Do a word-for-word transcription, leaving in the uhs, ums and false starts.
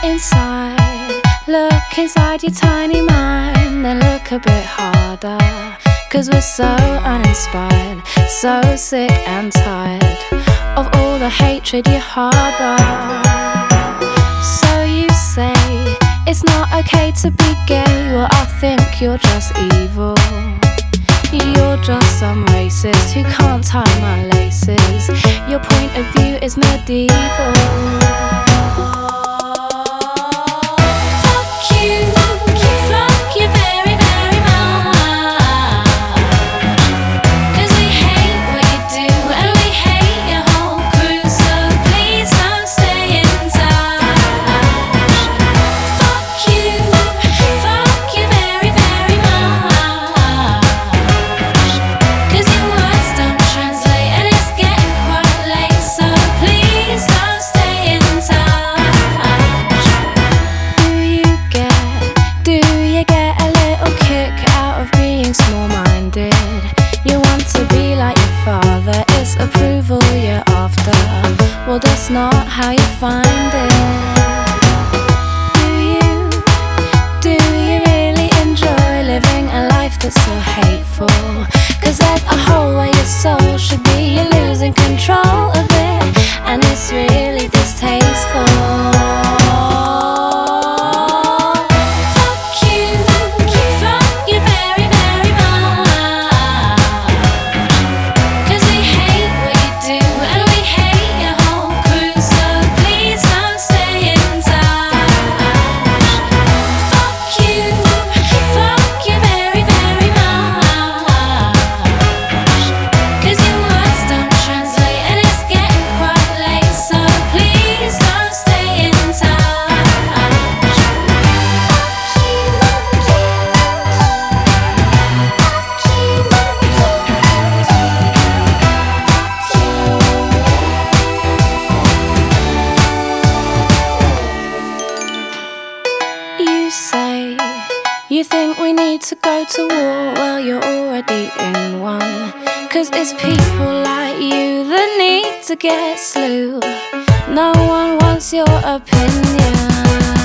inside, look inside your tiny mind, then look a bit harder. Cause we're so uninspired, so sick and tired of all the hatred you harbour. So you say it's not okay to be gay, well I think you're just evil. You're just some racist who can't tie my laces. Your point of view is medieval. Small-minded, you want to be like your father, it's approval you're after. Well, that's not how you find it. Do you, do you really enjoy living a life that's so hateful? Cause there's a hole where your soul should be, you're losing control of it, and it's really distasteful. You say you think we need to go to war, well you're already in one. Cause it's people like you that need to get slew. No one wants your opinion.